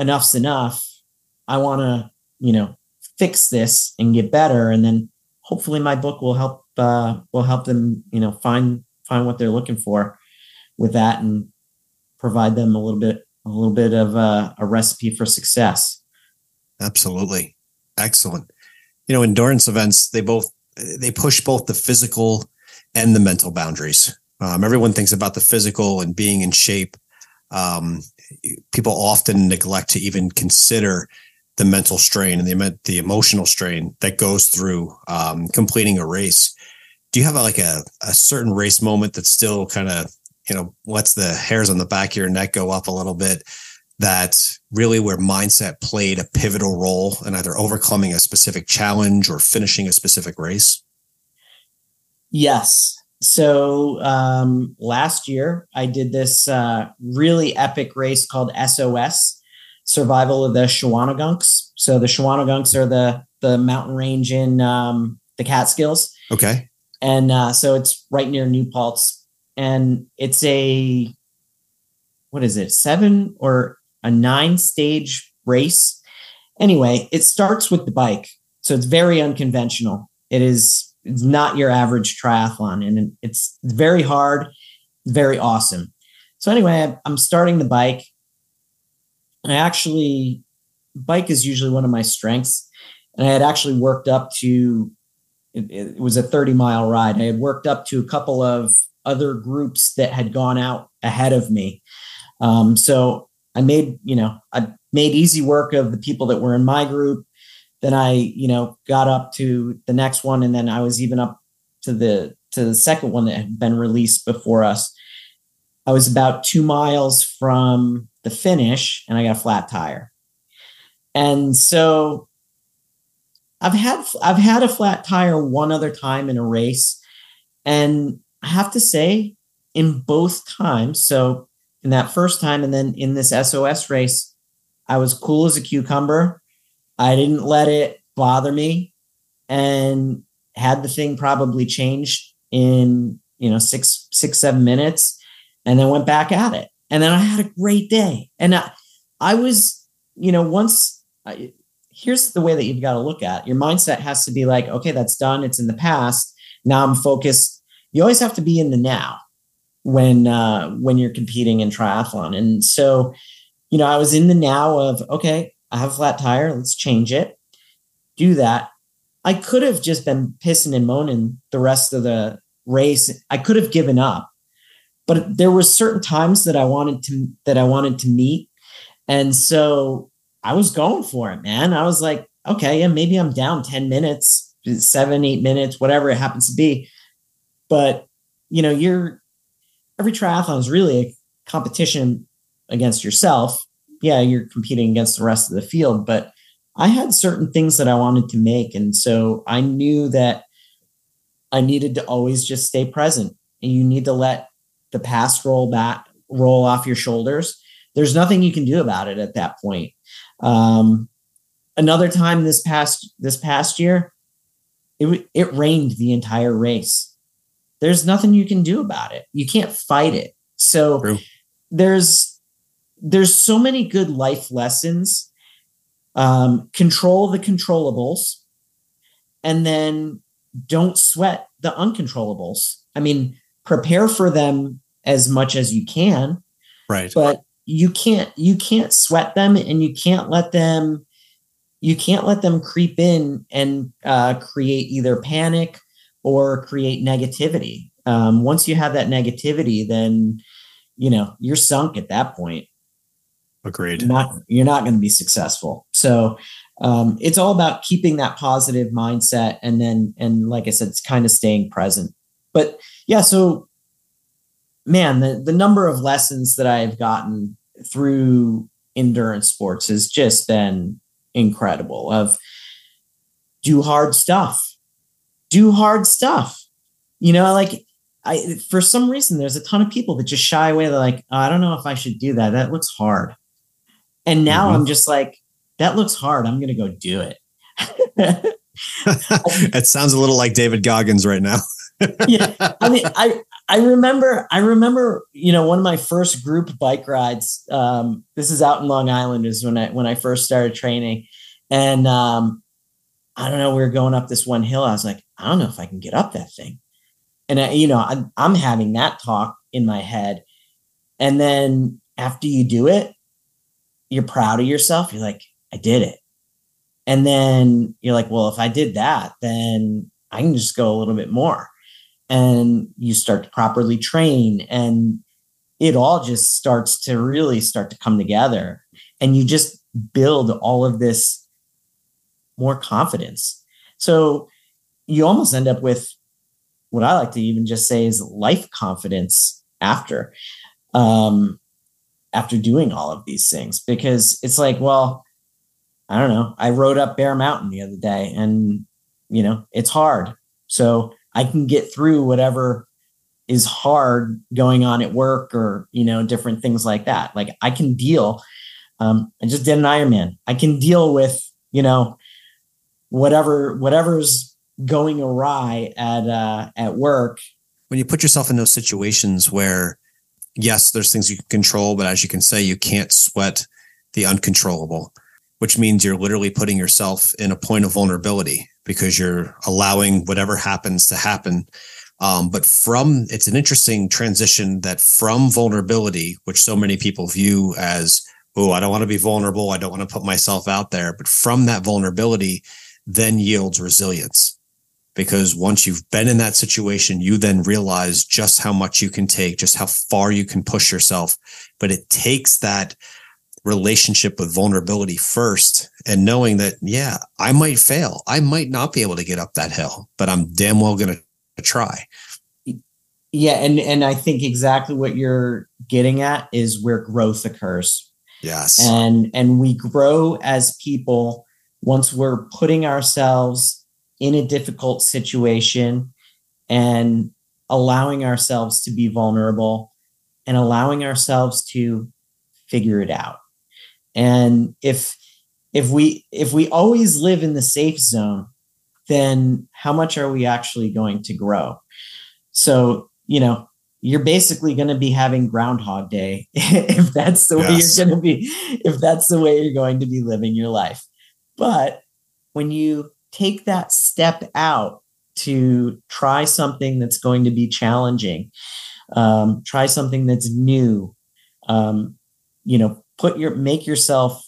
enough's enough. I want to, fix this and get better. And then hopefully my book will help them, find what they're looking for with that and provide them a little bit of a recipe for success. Absolutely. Excellent. Endurance events, they push both the physical and the mental boundaries. Everyone thinks about the physical and being in shape. People often neglect to even consider the mental strain and the emotional strain that goes through completing a race. Do you have a certain race moment that still kind of, lets the hairs on the back of your neck go up a little bit, that really where mindset played a pivotal role in either overcoming a specific challenge or finishing a specific race? Yes. So last year I did this really epic race called SOS, Survival of the Shawangunks. So the Shawangunks are the mountain range in the Catskills. Okay. And so it's right near New Paltz. And it's 7 or a 9-stage race. Anyway, it starts with the bike. So it's very unconventional. It's not your average triathlon, and it's very hard, very awesome. So anyway, I'm starting the bike. Bike is usually one of my strengths. And I had actually worked up to, it was a 30-mile ride. I had worked up to a couple of other groups that had gone out ahead of me. So I made easy work of the people that were in my group. Then I, got up to the next one. And then I was even up to the second one that had been released before us. I was about 2 miles from the finish and I got a flat tire. And so I've had a flat tire one other time in a race. And I have to say, in both times, so in that first time and then in this SOS race, I was cool as a cucumber. I didn't let it bother me and had the thing probably changed in, 6-7 minutes, and then went back at it. And then I had a great day. And I was, here's the way that you've got to look at it. Your mindset has to be like, okay, that's done. It's in the past. Now I'm focused. You always have to be in the now when you're competing in triathlon. And so, I was in the now of, okay, I have a flat tire. Let's change it. Do that. I could have just been pissing and moaning the rest of the race. I could have given up, but there were certain times that I wanted to meet. And so I was going for it, man. I was like, okay, yeah, maybe I'm down 10 minutes, 7-8 minutes, whatever it happens to be. But, every triathlon is really a competition against yourself. Yeah, you're competing against the rest of the field, but I had certain things that I wanted to make. And so I knew that I needed to always just stay present, and you need to let the past roll off your shoulders. There's nothing you can do about it at that point. Another time this past year, it rained the entire race. There's nothing you can do about it. You can't fight it. So True. There's so many good life lessons. Control the controllables, and then don't sweat the uncontrollables. I mean, prepare for them as much as you can, right? But you can't sweat them, and you can't let them creep in and create either panic or create negativity. Once you have that negativity, then, you're sunk at that point. Agreed. You're not going to be successful. So it's all about keeping that positive mindset. And like I said, it's kind of staying present. But yeah, so man, the number of lessons that I've gotten through endurance sports has just been incredible. Of do hard stuff. For some reason, there's a ton of people that just shy away. They're like, oh, I don't know if I should do that. That looks hard. And now I'm just like, that looks hard. I'm going to go do it. It sounds a little like David Goggins right now. Yeah. I mean, I I remember, one of my first group bike rides. This is out in Long Island, is when I first started training, and I don't know, we were going up this one hill. I was like, I don't know if I can get up that thing, and I'm having that talk in my head, and then after you do it, you're proud of yourself. You're like, I did it, and then you're like, well, if I did that, then I can just go a little bit more. And you start to properly train, and it all just starts to come together, and you just build all of this more confidence. So you almost end up with what I like to even just say is life confidence after doing all of these things, because it's like, well, I don't know. I rode up Bear Mountain the other day, and it's hard. So I can get through whatever is hard going on at work, or, different things like that. Like, I can deal. I just did an Ironman. I can deal with, whatever's going awry at work. When you put yourself in those situations where, yes, there's things you can control, but as you can say, you can't sweat the uncontrollable, which means you're literally putting yourself in a point of vulnerability, because you're allowing whatever happens to happen. But it's an interesting transition that from vulnerability, which so many people view as, oh, I don't want to be vulnerable, I don't want to put myself out there. But from that vulnerability then yields resilience. Because once you've been in that situation, you then realize just how much you can take, just how far you can push yourself. But it takes that relationship with vulnerability first, and knowing that, yeah, I might fail. I might not be able to get up that hill, but I'm damn well going to try. Yeah. And I think exactly what you're getting at is where growth occurs. Yes. And we grow as people once we're putting ourselves in a difficult situation and allowing ourselves to be vulnerable and allowing ourselves to figure it out. And if we always live in the safe zone, then how much are we actually going to grow? So, you're basically going to be having Groundhog Day if that's the way you're going to be, if that's the way you're going to be living your life. But when you take that step out to try something that's going to be challenging, try something that's new, make yourself,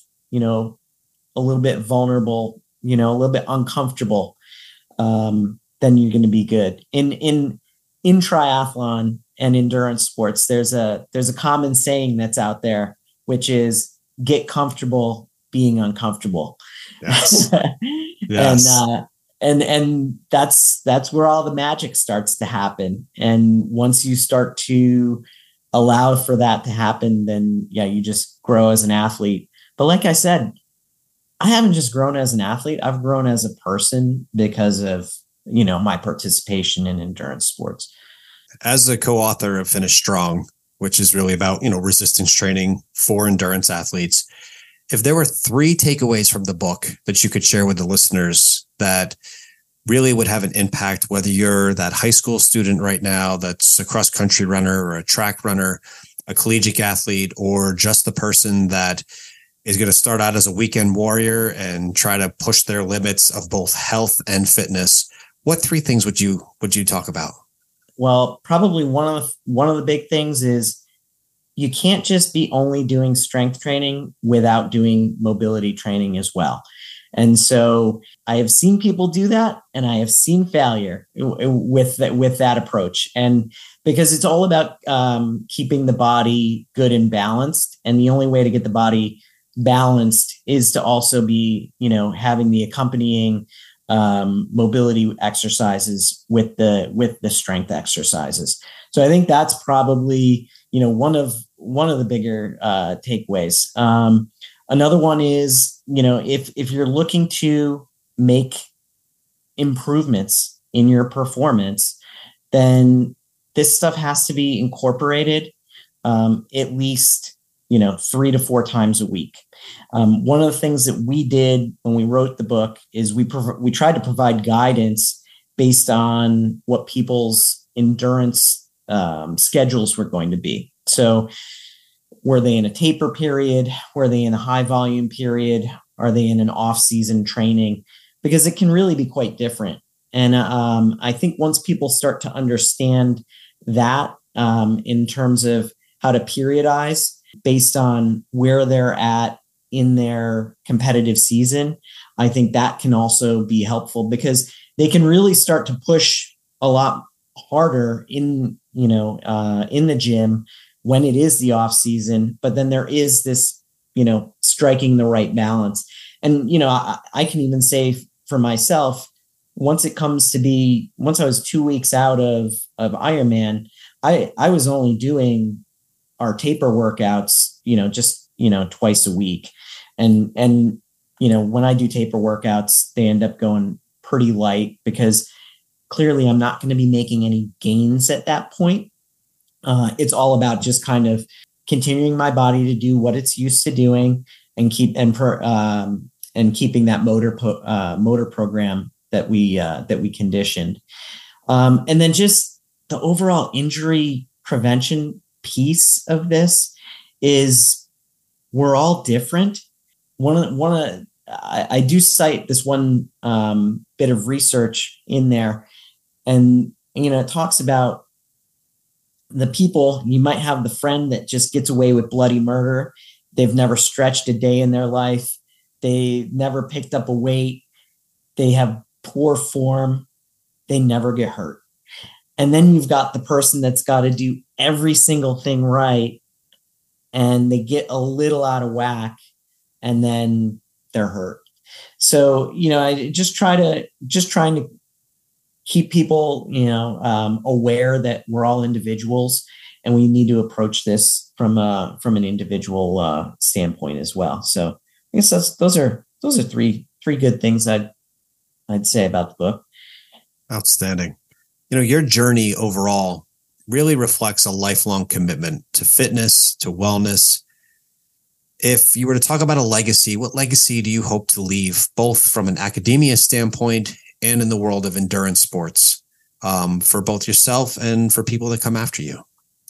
a little bit vulnerable, a little bit uncomfortable, then you're going to be good. In triathlon and endurance sports, there's a common saying that's out there, which is get comfortable being uncomfortable. Yes. Yes. And that's where all the magic starts to happen. And once you start to allow for that to happen, then you just grow as an athlete. But like I said, I haven't just grown as an athlete. I've grown as a person because of, my participation in endurance sports. As a co-author of Finish Strong, which is really about, resistance training for endurance athletes, if there were 3 takeaways from the book that you could share with the listeners that really would have an impact, whether you're that high school student right now that's a cross-country runner or a track runner, a collegiate athlete, or just the person that is going to start out as a weekend warrior and try to push their limits of both health and fitness, what 3 things would you talk about? Well, probably one of the big things is you can't just be only doing strength training without doing mobility training as well. And so I have seen people do that, and I have seen failure with that approach. And because it's all about keeping the body good and balanced. And the only way to get the body balanced is to also be, having the accompanying mobility exercises with the strength exercises. So I think that's probably, one of the bigger takeaways. Another one is, if you're looking to make improvements in your performance, then this stuff has to be incorporated at least, 3 to 4 times a week. One of the things that we did when we wrote the book is we tried to provide guidance based on what people's endurance schedules were going to be. So were they in a taper period? Were they in a high volume period? Are they in an off-season training? Because it can really be quite different. And I think once people start to understand that in terms of how to periodize based on where they're at in their competitive season, I think that can also be helpful because they can really start to push a lot harder in the gym when it is the off season. But then there is this, striking the right balance. And, I can even say for myself, once I was 2 weeks out of Ironman, I was only doing our taper workouts, just twice a week. And when I do taper workouts, they end up going pretty light because clearly I'm not going to be making any gains at that point. It's all about just kind of continuing my body to do what it's used to doing and keeping that motor program that we conditioned. And then just the overall injury prevention piece of this is we're all different. I do cite this one bit of research in there, and it talks about the people. You might have the friend that just gets away with bloody murder. They've never stretched a day in their life. They never picked up a weight. They have poor form. They never get hurt. And then you've got the person that's got to do every single thing right, and they get a little out of whack, and then they're hurt. So, I trying to keep people, aware that we're all individuals and we need to approach this from an individual standpoint as well. So I guess those are three good things I'd say about the book. Outstanding. Your journey overall really reflects a lifelong commitment to fitness, to wellness. If you were to talk about a legacy, what legacy do you hope to leave, both from an academia standpoint and in the world of endurance sports, for both yourself and for people that come after you?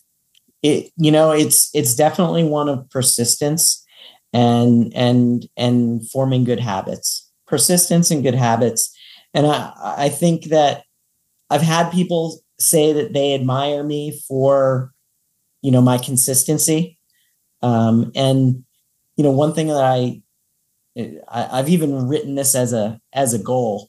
It's definitely one of persistence and forming good habits, persistence and good habits. And I think that I've had people say that they admire me for, my consistency. And one thing that I've even written this as a goal.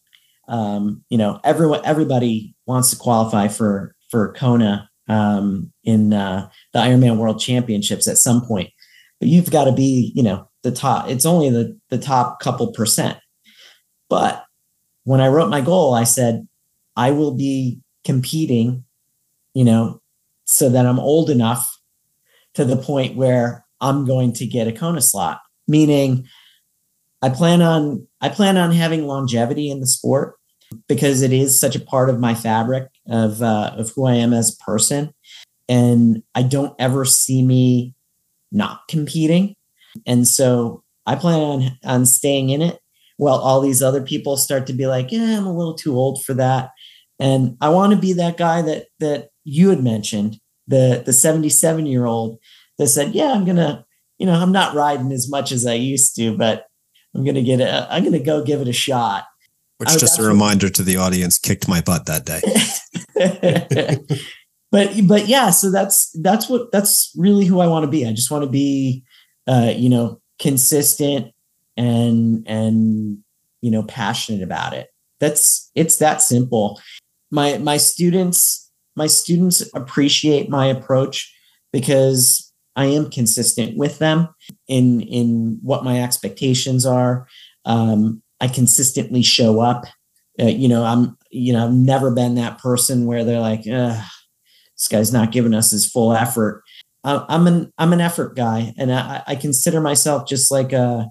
Everybody wants to qualify for Kona in the Ironman World Championships at some point, but you've got to be, the top. It's only the top couple percent. But when I wrote my goal, I said I will be competing, so that I'm old enough to the point where I'm going to get a Kona slot. Meaning, I plan on having longevity in the sport because it is such a part of my fabric of who I am as a person. And I don't ever see me not competing. And so I plan on staying in it while all these other people start to be like, yeah, I'm a little too old for that. And I want to be that guy that you had mentioned, the 77-year-old that said, yeah, I'm going to, I'm not riding as much as I used to, but I'm going to go give it a shot. Which, just a reminder to the audience, kicked my butt that day. But yeah, so that's really who I want to be. I just want to be, consistent and passionate about it. It's that simple. My students appreciate my approach because I am consistent with them in what my expectations are. I consistently show up. I've never been that person where they're like, this guy's not giving us his full effort. I'm an effort guy, and I consider myself just like I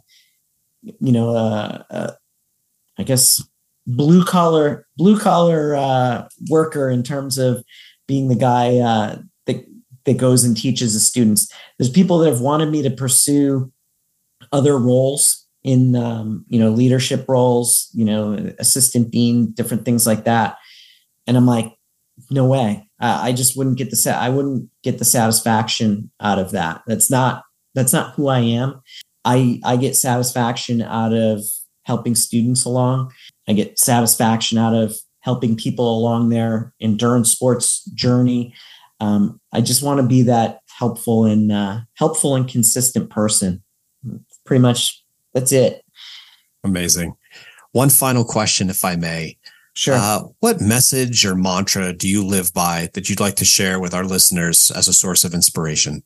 guess blue collar worker in terms of being the guy that goes and teaches the students. There's people that have wanted me to pursue other roles in, leadership roles, assistant dean, different things like that. And I'm like, no way. I just wouldn't get I wouldn't get the satisfaction out of that. That's not who I am. I get satisfaction out of helping students along. I get satisfaction out of helping people along their endurance sports journey. I just want to be that helpful and consistent person. Pretty much that's it. Amazing. One final question, if I may. Sure. What message or mantra do you live by that you'd like to share with our listeners as a source of inspiration?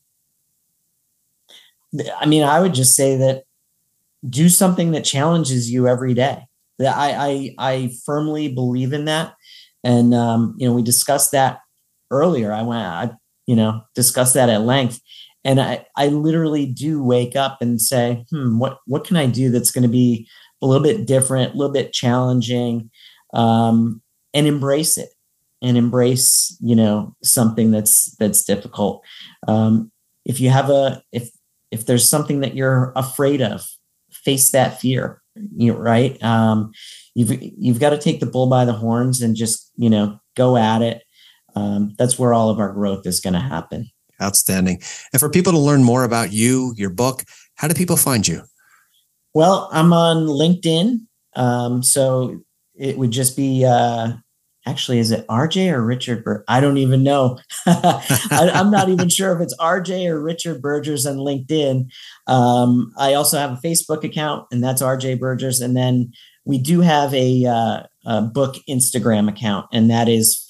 I mean, I would just say that do something that challenges you every day. I firmly believe in that. And, we discussed that earlier. I discussed that at length. And I literally do wake up and say, what can I do that's going to be a little bit different, a little bit challenging, and embrace it and embrace, something that's difficult. If you have if there's something that you're afraid of, face that fear, right? You've got to take the bull by the horns and just, go at it. That's where all of our growth is going to happen. Outstanding. And for people to learn more about you, your book, how do people find you? Well, I'm on LinkedIn. So it would just be, actually, is it RJ or Richard? I don't even know. I'm not even sure if it's RJ or Richard Burgers on LinkedIn. I also have a Facebook account, and that's RJ Burgers. And then we do have a book Instagram account, and that is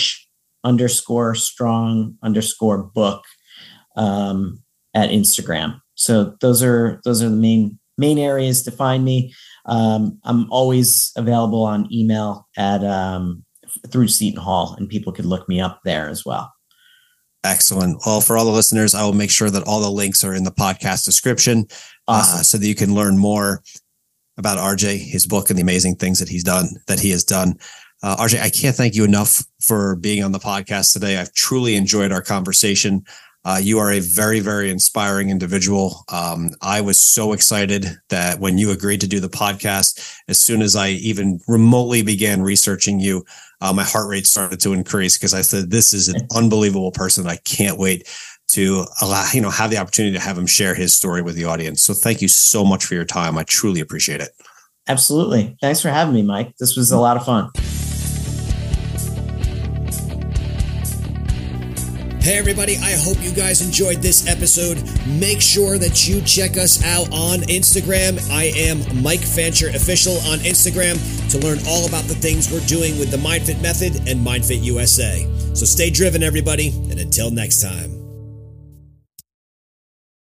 Finish_strong_book at Instagram. So those are the main areas to find me. I'm always available on email at through Seton Hall, and people could look me up there as well. Excellent. Well, for all the listeners, I will make sure that all the links are in the podcast description. Awesome. So that you can learn more about RJ, his book, and the amazing things that he has done. RJ, I can't thank you enough for being on the podcast today. I've truly enjoyed our conversation. You are a very, very inspiring individual. I was so excited that when you agreed to do the podcast, as soon as I even remotely began researching you, my heart rate started to increase because I said, this is an unbelievable person. I can't wait to have the opportunity to have him share his story with the audience. So thank you so much for your time. I truly appreciate it. Absolutely. Thanks for having me, Mike. This was a lot of fun. Hey everybody, I hope you guys enjoyed this episode. Make sure that you check us out on Instagram. I am Mike Fancher Official on Instagram to learn all about the things we're doing with the MindFit Method and MindFit USA. So stay driven, everybody, and until next time.